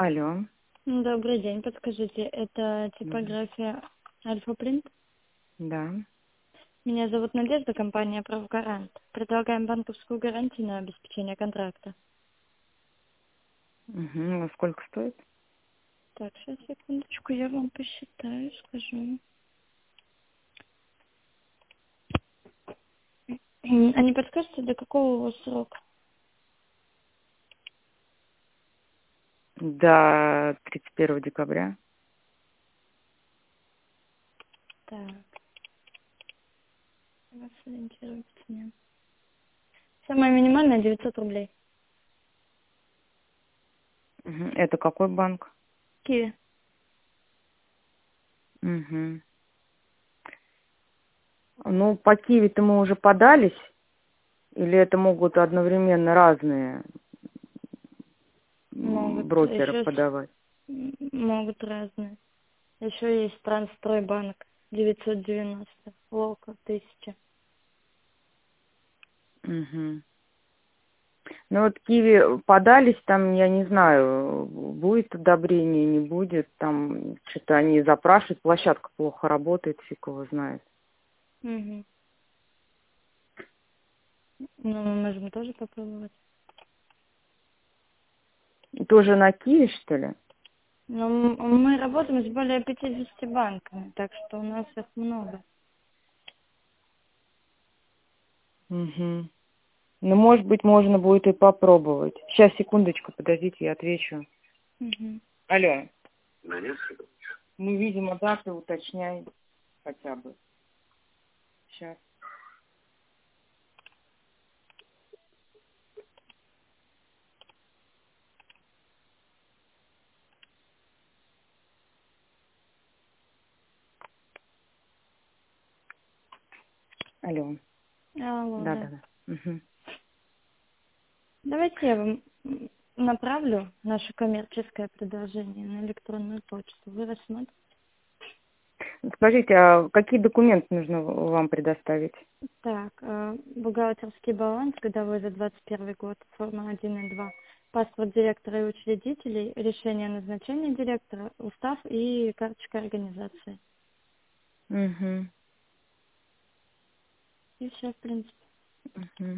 Алло, Добрый день, подскажите, это м, типография Альфа-Принт? да. Меня зовут Надежда, компания «Правгарант». Предлагаем банковскую гарантию на обеспечение контракта. Угу. Сколько стоит? Так, сейчас, секундочку, я вам посчитаю, скажу. А не подскажете, до какого у вас срока? До 31 декабря. Так, вас ориентирует цена. Самая минимальная 900 рублей. Угу. Это какой банк? Киви. Угу. Ну, по Киви-то мы уже подались, или это могут одновременно разные Могут брокеры еще подавать? могут разные. Еще есть Трансстройбанк 990, Лока 1000. Угу. Ну вот Киви подались, там, я не знаю, будет одобрение, не будет, там что-то они запрашивают, площадка плохо работает, фиг его знает. Угу. Ну, мы можем тоже попробовать. Тоже на Киви, что ли? Но мы работаем с более 50 банками, так что у нас их много. Угу. Ну, может быть, можно будет и попробовать. Сейчас, секундочку, подождите, я отвечу. Угу. Алло. Мы, видимо, даты уточняем хотя бы. Сейчас. Алло. Алло, да. Да-да-да. Угу. Давайте я вам направлю наше коммерческое предложение на электронную почту. Вы рассмотрите. Скажите, а какие документы нужно вам предоставить? Так, бухгалтерский баланс годовой за 21 год, форма 1 и 2, паспорт директора и учредителей, решение о назначении директора, устав и карточка организации. Угу. И все, в принципе. Угу.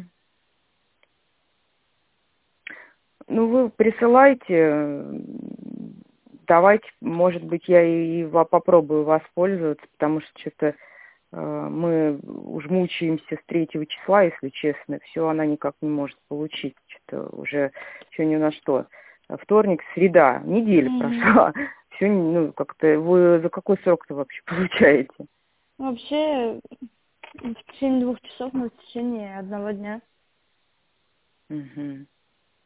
Ну, вы присылайте, давайте, может быть, я и попробую воспользоваться, потому что что-то мы уж мучаемся с 3 числа, если честно. Все она никак не может получить. Что-то уже сегодня у нас что? Вторник, среда, неделя Угу. прошла. Все, ну, как-то вы за какой срок-то вообще получаете? Вообще, в течение 2 часов, но в течение одного дня. Мгм.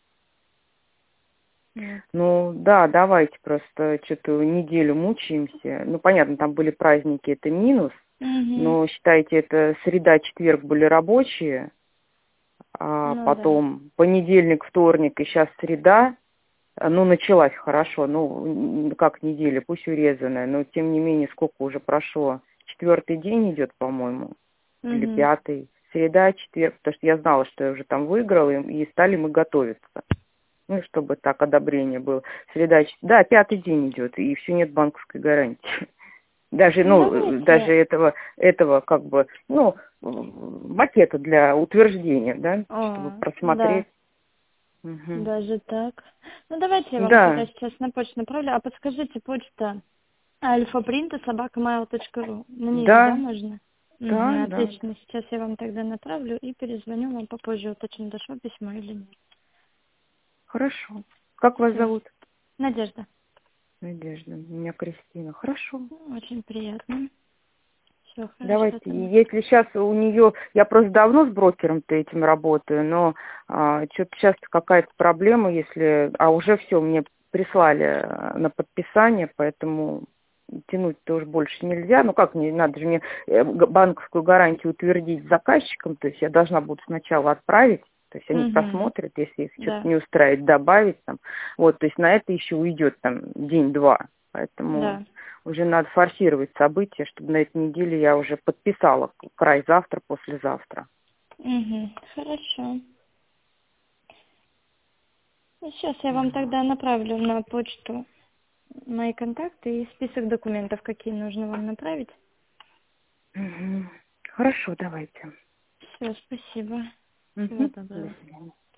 Вот. Ну, да, давайте просто что-то неделю мучаемся. Ну, понятно, там были праздники, это минус. Угу. Но считайте, это среда, четверг были рабочие, а Ну да. потом понедельник, вторник и сейчас среда. Ну, началась хорошо, ну, как неделя, пусть урезанная, но тем не менее, сколько уже прошло? 4-й день идет, по-моему, или Угу. 5-й. Среда, четверг, потому что я знала, что я уже там выиграла, и стали мы готовиться. Ну, чтобы так одобрение было. Среда, да, 5-й день идет, и все, нет банковской гарантии. Даже, Ну ну, даже давайте. этого как бы, ну, макета для утверждения, да, чтобы Да, просмотреть. Мгм. даже так. Ну давайте я вам тогда Да, сейчас на почту направлю. А подскажите, почта alfaprinta@mail.ru. На нее, да, да, можно? да, Угу, да. отлично. Сейчас я вам тогда направлю и перезвоню вам попозже, уточню, дошло письмо или нет. Хорошо. Как вас Все. зовут? Надежда. Надежда. Меня Кристина. Хорошо. Очень приятно. Все хорошо Давайте. тогда. Если сейчас у нее, я просто давно с брокером-то этим работаю, но что-то сейчас какая-то проблема, если, а уже все мне прислали на подписание, поэтому тянуть-то уж больше нельзя. Ну как, не надо же мне банковскую гарантию утвердить заказчиком, то есть я должна буду сначала отправить, то есть они Угу. посмотрят, если их что-то Да, не устраивает, добавить там. Вот, то есть на это еще уйдет там день-два. Поэтому да. уже надо форсировать события, чтобы на этой неделе я уже подписала край завтра, послезавтра. Угу. Хорошо. Ну, сейчас я вам тогда направлю на почту мои контакты и список документов, какие нужно вам направить. Мгм. Хорошо, давайте. Все, спасибо. Всего Мгм. До доброго. свидания.